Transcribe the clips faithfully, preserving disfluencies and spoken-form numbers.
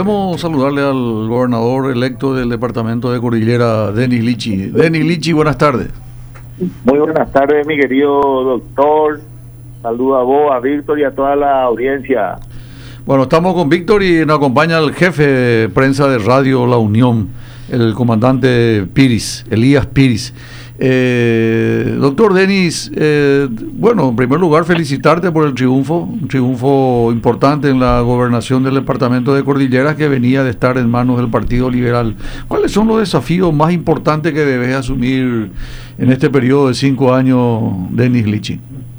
podemos saludarle al gobernador electo del departamento de Cordillera, Denis Lichi. Denis Lichi, buenas tardes. Muy buenas tardes, mi querido doctor. Saludos a vos, a Víctor y a toda la audiencia. Bueno, estamos con Víctor y nos acompaña el jefe de prensa de Radio La Unión, el comandante Piris, Elías Piris. Eh, doctor Denis, eh, bueno, en primer lugar felicitarte por el triunfo, un triunfo importante en la gobernación del departamento de Cordilleras que venía de estar en manos del Partido Liberal. ¿Cuáles son los desafíos más importantes que debes asumir en este periodo de cinco años, Denis Lichi?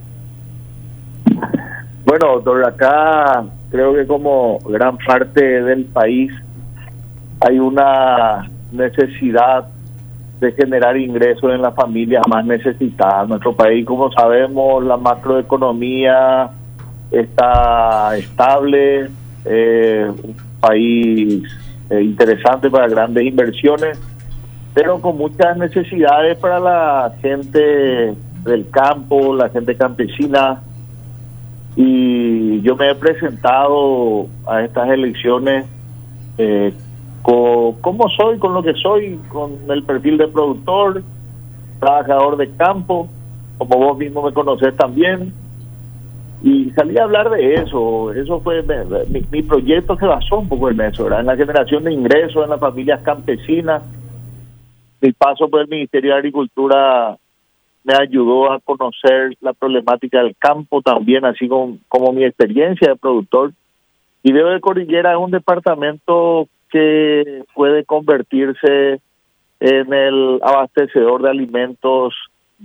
Bueno, doctor, acá creo que como gran parte del país hay una necesidad de generar ingresos en las familias más necesitadas. Nuestro país, como sabemos, la macroeconomía está estable, eh, un país eh, interesante para grandes inversiones, pero con muchas necesidades para la gente del campo, la gente campesina. Y yo me he presentado a estas elecciones eh, con cómo soy, con lo que soy, con el perfil de productor, trabajador de campo, como vos mismo me conocés también, y salí a hablar de eso. Eso fue mi, mi proyecto, se basó un poco en eso, ¿verdad? En la generación de ingresos en las familias campesinas. Mi paso por el Ministerio de Agricultura me ayudó a conocer la problemática del campo también, así como, como mi experiencia de productor. Y veo que Cordillera es un departamento que puede convertirse en el abastecedor de alimentos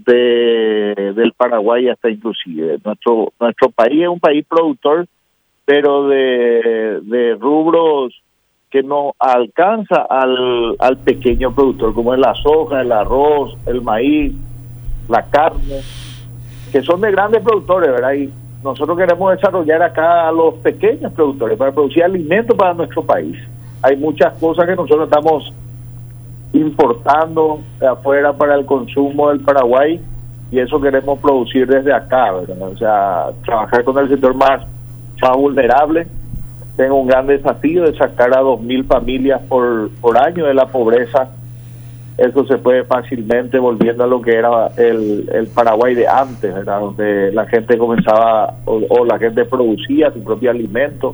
de del Paraguay hasta inclusive. Nuestro nuestro país es un país productor, pero de, de rubros que no alcanza al, al pequeño productor, como es la soja, el arroz, el maíz, la carne, que son de grandes productores, ¿verdad? Y nosotros queremos desarrollar acá a los pequeños productores para producir alimentos para nuestro país. Hay muchas cosas que nosotros estamos importando de afuera para el consumo del Paraguay y eso queremos producir desde acá, ¿verdad? O sea, trabajar con el sector más, más vulnerable. Tengo un gran desafío de sacar a dos mil familias por, por año de la pobreza. Eso se puede fácilmente volviendo a lo que era el, el Paraguay de antes, ¿verdad? Donde la gente comenzaba o, o la gente producía su propio alimento,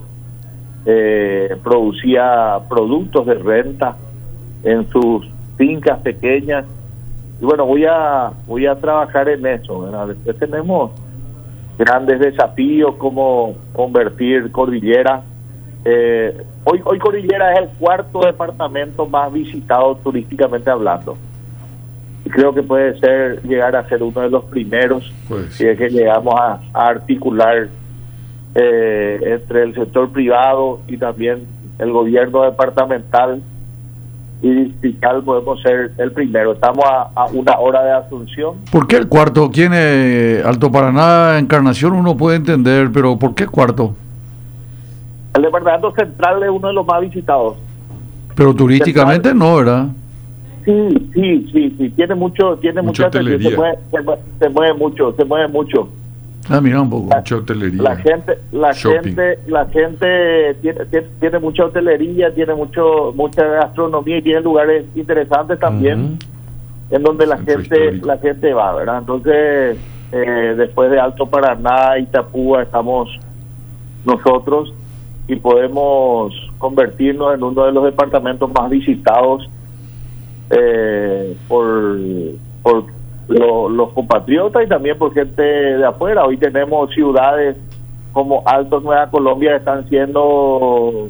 eh, producía productos de renta en sus fincas pequeñas. Y bueno, voy a voy a trabajar en eso, ¿verdad? Después tenemos grandes desafíos como convertir Cordillera. Eh, hoy hoy Cordillera es el cuarto departamento más visitado turísticamente hablando y creo que puede ser llegar a ser uno de los primeros, pues, si es que llegamos a, a articular eh, entre el sector privado y también el gobierno departamental y distrital. Podemos ser el primero. Estamos a, a una hora de Asunción. ¿Por qué el cuarto? ¿Quién es Alto Paraná, Encarnación? Uno puede entender, pero ¿por qué cuarto? El departamento central es uno de los más visitados. Pero turísticamente central, no, ¿verdad? Sí, sí, sí, sí. Tiene mucho, tiene mucha hotelería. Se mueve, se, mueve, se mueve mucho, se mueve mucho. Ah, mira un poco. La, mucha hotelería. La gente, la shopping. gente, la gente tiene, tiene, tiene mucha hotelería, tiene mucho, mucha gastronomía y tiene lugares interesantes también, uh-huh, en donde la Centro gente, histórico. la gente va, ¿verdad? Entonces, eh, después de Alto Paraná, Itapúa, estamos nosotros. Y podemos convertirnos en uno de los departamentos más visitados eh, por, por lo, los compatriotas y también por gente de afuera. Hoy tenemos ciudades como Alto Nueva Colombia que están siendo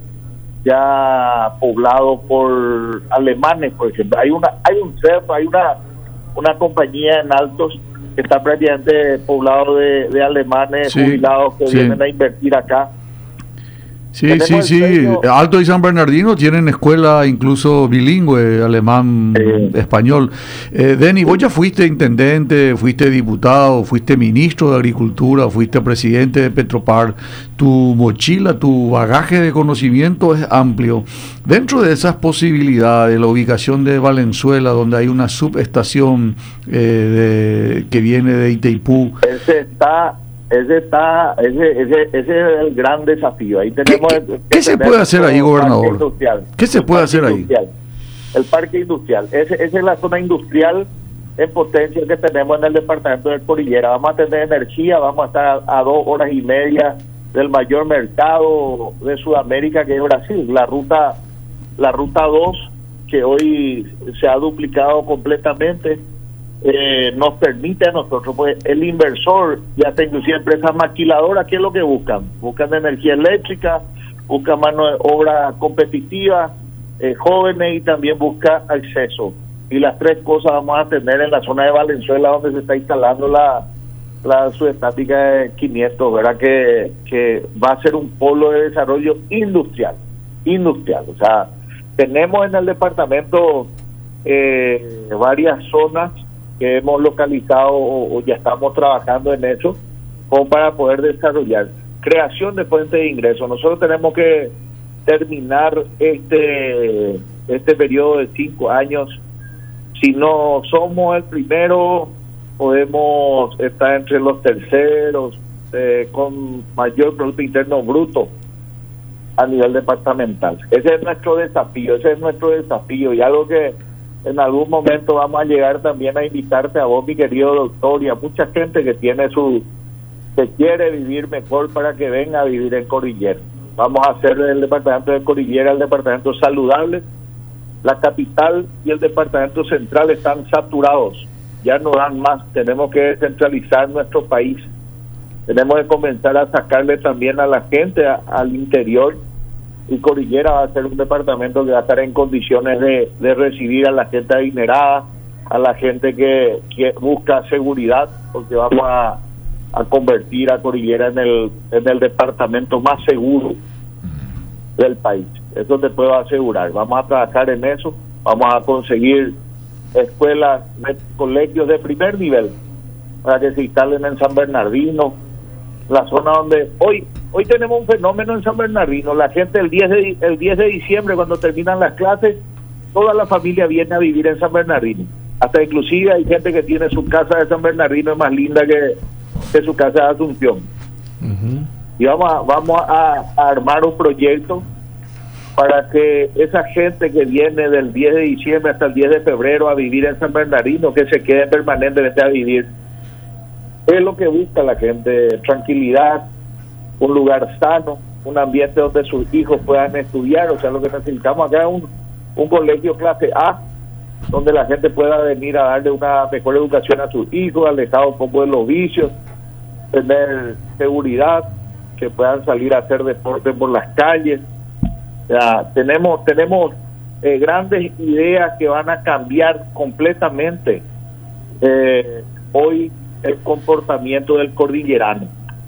ya poblados por alemanes, por ejemplo. Hay una, hay un cerro, hay una, una compañía en Altos que está prácticamente poblado de, de alemanes, sí, jubilados que sí. vienen a invertir acá. Sí, sí, sí. Sueño. Alto y San Bernardino tienen escuela incluso bilingüe, alemán, eh. español. Eh, Denis, vos ya fuiste intendente, fuiste diputado, fuiste ministro de Agricultura, fuiste presidente de Petropar. Tu mochila, tu bagaje de conocimiento es amplio. Dentro de esas posibilidades, la ubicación de Valenzuela, donde hay una subestación eh, de, que viene de Itaipú. Ese está... ese está, ese, ese, ese es el gran desafío. Ahí tenemos ¿Qué, qué, ¿qué se puede hacer ahí, gobernador? ¿Qué se puede hacer ahí? El parque industrial, ese, esa es la zona industrial en potencia que tenemos en el departamento de Cordillera. Vamos a tener energía, vamos a estar a dos horas y media del mayor mercado de Sudamérica, que es Brasil. La ruta, la ruta dos, que hoy se ha duplicado completamente, eh, nos permite a nosotros, pues el inversor y hasta inclusive empresas maquiladoras, ¿qué es lo que buscan? Buscan energía eléctrica, buscan mano de obra competitiva, eh, jóvenes, y también busca acceso. Y las tres cosas vamos a tener en la zona de Valenzuela, donde se está instalando la, la subestática de quinientos, ¿verdad? Que, que va a ser un polo de desarrollo industrial, industrial. O sea, tenemos en el departamento eh, varias zonas que hemos localizado o, o ya estamos trabajando en eso, como para poder desarrollar creación de fuentes de ingresos. Nosotros tenemos que terminar este este periodo de cinco años. Si no somos el primero, podemos estar entre los terceros, eh, con mayor Producto Interno Bruto a nivel departamental. Ese es nuestro desafío, ese es nuestro desafío, y algo que en algún momento vamos a llegar también a invitarte a vos, mi querido doctor, y a mucha gente que tiene su, que quiere vivir mejor, para que venga a vivir en Cordillera. Vamos a hacer del departamento de Cordillera el departamento saludable. La capital y el departamento central están saturados, ya no dan más. Tenemos que descentralizar nuestro país, tenemos que comenzar a sacarle también a la gente a, al interior, y Cordillera va a ser un departamento que va a estar en condiciones de, de recibir a la gente adinerada, a la gente que, que busca seguridad, porque vamos a, a convertir a Cordillera en el, en el departamento más seguro del país. Eso te puedo asegurar. Vamos a trabajar en eso, vamos a conseguir escuelas, colegios de primer nivel para que se instalen en San Bernardino, la zona donde hoy hoy tenemos un fenómeno en San Bernardino. La gente el diez de, el diez de diciembre, cuando terminan las clases, toda la familia viene a vivir en San Bernardino. Hasta inclusive hay gente que tiene su casa de San Bernardino más linda que, que su casa de Asunción. Uh-huh. Y vamos a, vamos a, a armar un proyecto para que esa gente que viene del diez de diciembre hasta el diez de febrero a vivir en San Bernardino, que se quede permanentemente a vivir. Es lo que busca la gente: tranquilidad, un lugar sano, un ambiente donde sus hijos puedan estudiar. O sea, lo que necesitamos acá es un, un colegio clase A, donde la gente pueda venir a darle una mejor educación a sus hijos, alejado un poco de los vicios, tener seguridad, que puedan salir a hacer deporte por las calles. O sea, tenemos tenemos eh, grandes ideas que van a cambiar completamente eh, hoy el comportamiento del cordillerano.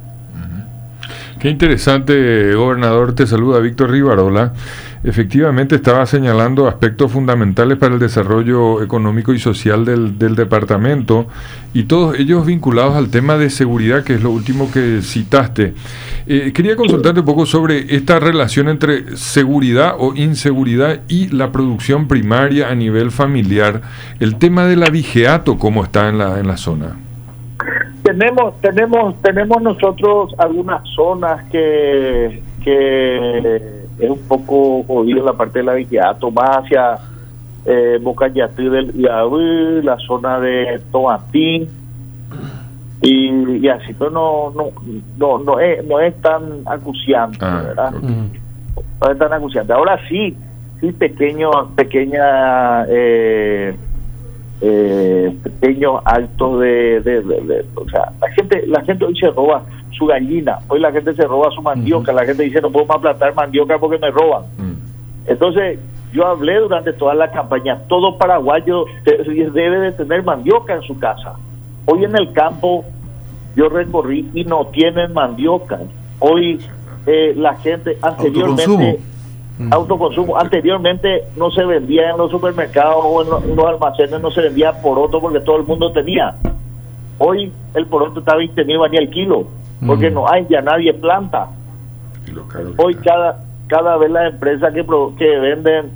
Qué interesante, gobernador. Te saluda Víctor Rivarola. Efectivamente, estaba señalando aspectos fundamentales para el desarrollo económico y social del, del departamento, y todos ellos vinculados al tema de seguridad, que es lo último que citaste. Eh, quería consultarte un poco sobre esta relación entre seguridad o inseguridad y la producción primaria a nivel familiar. El tema del abigeato, ¿cómo está en la, en la zona? Tenemos, tenemos, tenemos nosotros algunas zonas que, que es un poco jodido la parte del abigeato, más hacia eh, Bocayatí del Iaví, la zona de Tomatín, y, y así, pero no, no, no, no es, no es tan acuciante, ah, ¿verdad? Okay. No es tan acuciante. Ahora sí, sí pequeño, pequeña eh, Eh, pequeños actos de, de, de, de, o sea, la gente la gente hoy se roba su gallina, hoy la gente se roba su mandioca, uh-huh. La gente dice no puedo más plantar mandioca porque me roban. Uh-huh. Entonces yo hablé durante toda la campaña, todo paraguayo debe de tener mandioca en su casa. Hoy en el campo yo recorrí y no tienen mandioca. Hoy eh, la gente anteriormente autoconsumo. Autoconsumo. Anteriormente no se vendía en los supermercados o en los, en los almacenes, no se vendía poroto porque todo el mundo tenía. Hoy el poroto está a veinte mil baña el kilo, porque mm. no hay, ya nadie planta. Hoy cada cada vez las empresas que, que venden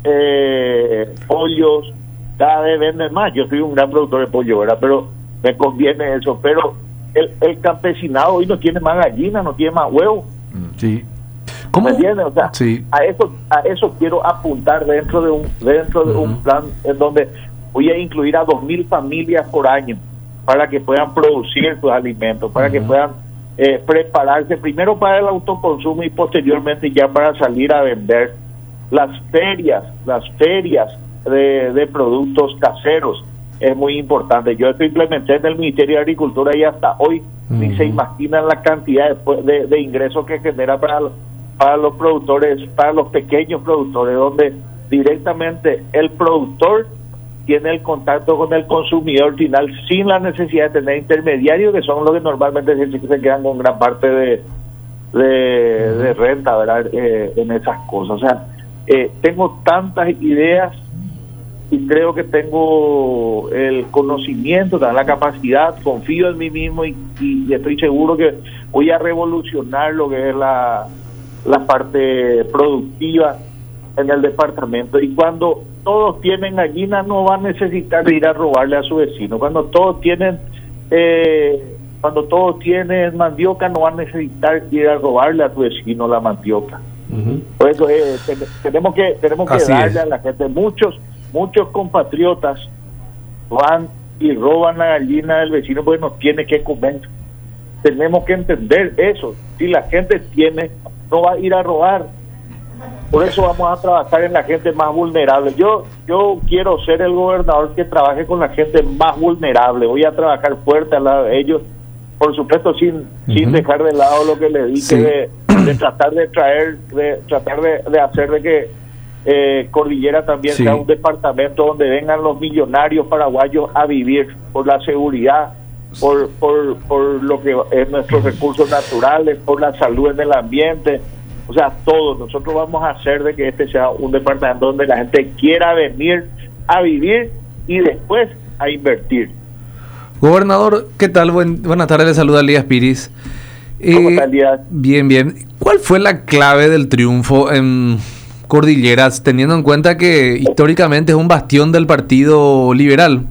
eh, pollos, cada vez venden más. Yo soy un gran productor de pollo, ¿verdad? Pero me conviene eso. Pero el, el campesinado hoy no tiene más gallinas, no tiene más huevos. Sí. ¿Cómo? ¿Me entiendes? O sea, sí. a eso a eso quiero apuntar dentro de un dentro de uh-huh. un plan en donde voy a incluir a dos mil familias por año para que puedan producir sus alimentos, para uh-huh. que puedan eh, prepararse primero para el autoconsumo y posteriormente ya para salir a vender. Las ferias, las ferias de, de productos caseros es muy importante. Yo esto implementé en el Ministerio de Agricultura y hasta hoy uh-huh. ni se imaginan la cantidad de, de, de ingresos que genera para los para los productores, para los pequeños productores, donde directamente el productor tiene el contacto con el consumidor final sin la necesidad de tener intermediarios, que son los que normalmente se, se quedan con gran parte de, de, de renta, ¿verdad? Eh, en esas cosas. O sea, eh, tengo tantas ideas y creo que tengo el conocimiento, la capacidad, confío en mí mismo y, y, y estoy seguro que voy a revolucionar lo que es la la parte productiva en el departamento. Y cuando todos tienen gallina no va a necesitar ir a robarle a su vecino. Cuando todos tienen eh, cuando todos tienen mandioca no va a necesitar ir a robarle a tu vecino la mandioca. Uh-huh. Por eso eh, te, tenemos que tenemos que Así darle es. a la gente. Muchos muchos compatriotas van y roban la gallina del vecino porque no tiene que comer. Tenemos que entender eso. Si la gente tiene, no va a ir a robar. Por eso vamos a trabajar en la gente más vulnerable. Yo yo quiero ser el gobernador que trabaje con la gente más vulnerable. Voy a trabajar fuerte al lado de ellos, por supuesto sin uh-huh. sin dejar de lado lo que le dije sí. de, de tratar de traer, de tratar de, de hacer de que eh, Cordillera también sí. sea un departamento donde vengan los millonarios paraguayos a vivir por la seguridad, por por por lo que es nuestros recursos naturales, por la salud en el ambiente, o sea, todo. Nosotros vamos a hacer de que este sea un departamento donde la gente quiera venir a vivir y después a invertir. Gobernador, ¿qué tal? Buen, buenas tardes, le saluda Elías Piris. ¿Cómo está, Elías? Bien, bien. ¿Cuál fue la clave del triunfo en Cordilleras, teniendo en cuenta que históricamente es un bastión del Partido Liberal?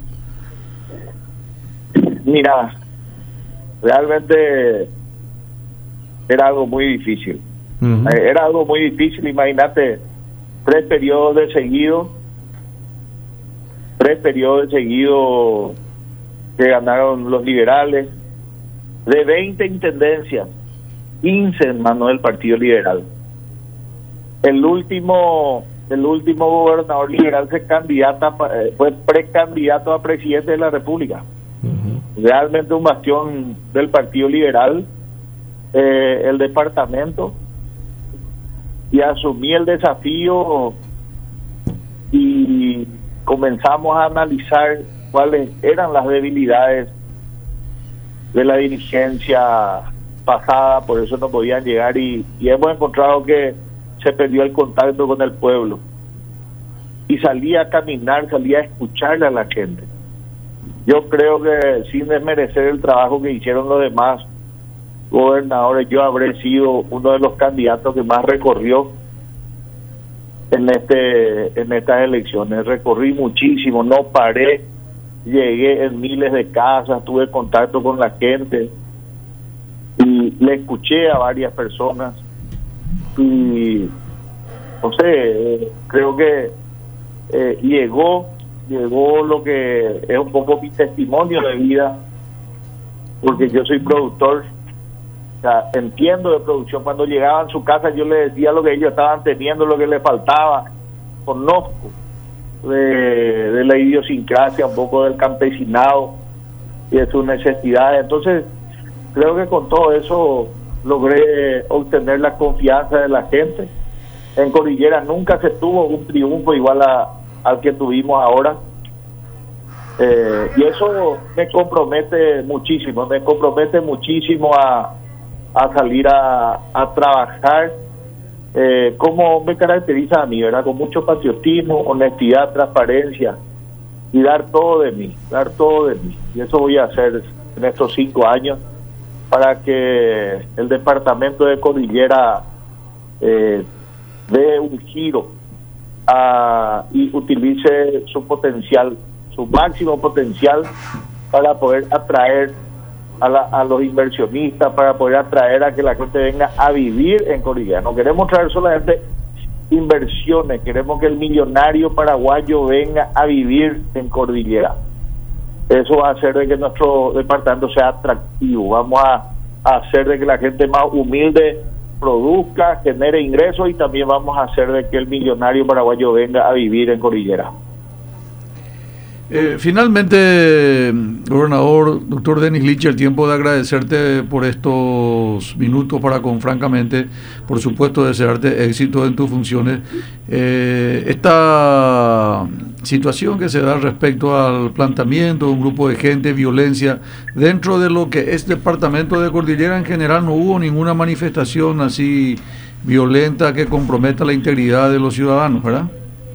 Mira, realmente era algo muy difícil. Uh-huh. Era algo muy difícil, imagínate, tres periodos de seguido, tres periodos de seguido que ganaron los liberales, de veinte intendencias, quince en manos del Partido Liberal. El último, el último gobernador liberal se candidata, fue precandidato a presidente de la República. Uh-huh. Realmente un bastión del Partido Liberal, eh, el departamento, y asumí el desafío y comenzamos a analizar cuáles eran las debilidades de la dirigencia pasada, por eso no podían llegar y, y hemos encontrado que se perdió el contacto con el pueblo y salí a caminar, salí a escucharle a la gente. Yo creo que sin desmerecer el trabajo que hicieron los demás gobernadores, yo habré sido uno de los candidatos que más recorrió en este en estas elecciones. Recorrí muchísimo, no paré, llegué en miles de casas, tuve contacto con la gente y le escuché a varias personas y no sé, eh, creo que eh, llegó llegó lo que es un poco mi testimonio de vida, porque yo soy productor. O sea, entiendo de producción. Cuando llegaban a su casa yo les decía lo que ellos estaban teniendo, lo que les faltaba. Conozco de, de la idiosincrasia, un poco del campesinado y de sus necesidades. Entonces, creo que con todo eso logré obtener la confianza de la gente. En Cordillera nunca se tuvo un triunfo igual a, al que tuvimos ahora. Eh, y eso me compromete muchísimo, me compromete muchísimo a a salir a, a trabajar eh, como me caracteriza a mí, ¿verdad? Con mucho patriotismo, honestidad, transparencia y dar todo de mí, dar todo de mí. Y eso voy a hacer en estos cinco años para que el departamento de Cordillera eh, dé un giro a, y utilice su potencial, su máximo potencial para poder atraer a, la, a los inversionistas, para poder atraer a que la gente venga a vivir en Cordillera. No queremos traer solamente inversiones, queremos que el millonario paraguayo venga a vivir en Cordillera. Eso va a hacer de que nuestro departamento sea atractivo. Vamos a, a hacer de que la gente más humilde produzca, genere ingresos, y también vamos a hacer de que el millonario paraguayo venga a vivir en Cordillera. Eh, finalmente, gobernador, doctor Denis Lichi, el tiempo de agradecerte por estos minutos para con, francamente, por supuesto, desearte éxito en tus funciones. Eh, esta situación que se da respecto al planteamiento de un grupo de gente, violencia, dentro de lo que es departamento de Cordillera en general, no hubo ninguna manifestación así violenta que comprometa la integridad de los ciudadanos, ¿verdad?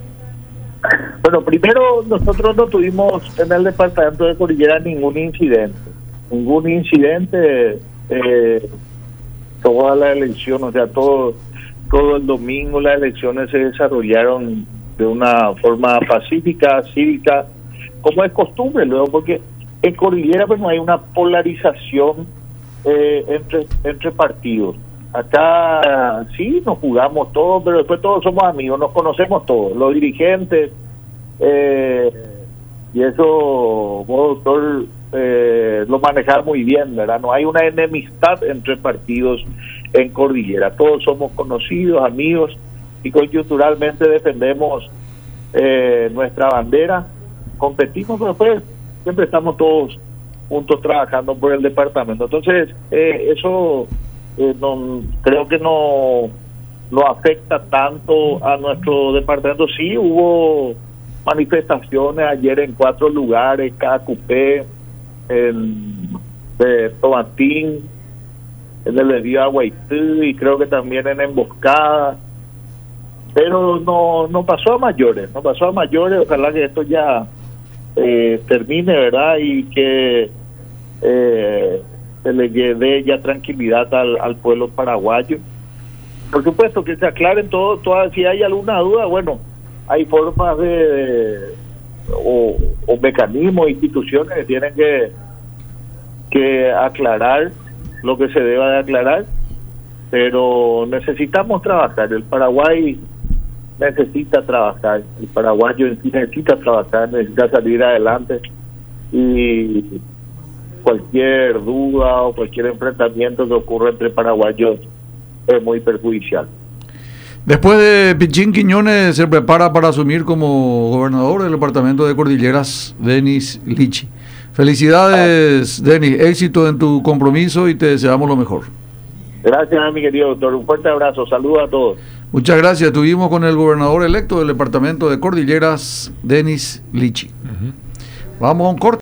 Bueno, primero, nosotros no tuvimos en el departamento de Cordillera ningún incidente, ningún incidente, eh, toda la elección, o sea, todo, todo el domingo las elecciones se desarrollaron de una forma pacífica, cívica, como es costumbre, luego, porque en Cordillera pues no hay una polarización eh, entre, entre partidos. Acá sí nos jugamos todos, pero después todos somos amigos, nos conocemos todos, los dirigentes, eh, y eso vos, doctor, eh, lo manejás muy bien, ¿verdad? No hay una enemistad entre partidos en Cordillera, todos somos conocidos, amigos, y coyunturalmente defendemos eh, nuestra bandera, competimos, pero después siempre estamos todos juntos trabajando por el departamento. Entonces, eh, eso... Eh, no, creo que no, no afecta tanto a nuestro departamento. Sí, hubo manifestaciones ayer en cuatro lugares, Cacupé, en de Tomatín, en el desvío a Guaití, y creo que también en Emboscada, pero no, no pasó a mayores, no pasó a mayores. Ojalá que esto ya eh, termine, ¿verdad? Y que eh, se le dé ya tranquilidad al, al pueblo paraguayo. Por supuesto que se aclaren todo, todas, si hay alguna duda, bueno, hay formas de, de o, o mecanismos, instituciones que tienen que que aclarar lo que se deba de aclarar, pero necesitamos trabajar. El Paraguay necesita trabajar, el paraguayo necesita trabajar, necesita salir adelante, y cualquier duda o cualquier enfrentamiento que ocurra entre paraguayos es muy perjudicial. Después de Pichín Quiñones, se prepara para asumir como gobernador del departamento de Cordilleras Denis Lichi. Felicidades, Denis, éxito en tu compromiso y te deseamos lo mejor. Gracias, mi querido doctor, un fuerte abrazo, saludos a todos. Muchas gracias. Estuvimos con el gobernador electo del departamento de Cordilleras, Denis Lichi. Uh-huh. Vamos a un corte.